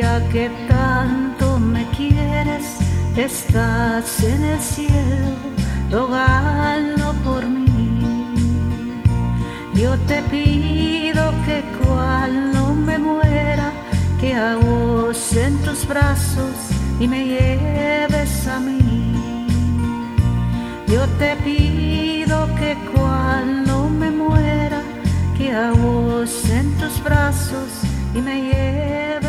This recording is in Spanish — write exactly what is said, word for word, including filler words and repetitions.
ya que tanto me quieres, estás en el cielo rogando por mí. Yo te pido que cuando me muera, que a vos en tus brazos y me lleves a mí. Yo te pido que cuando me muera, que a vos en tus brazos y me lleves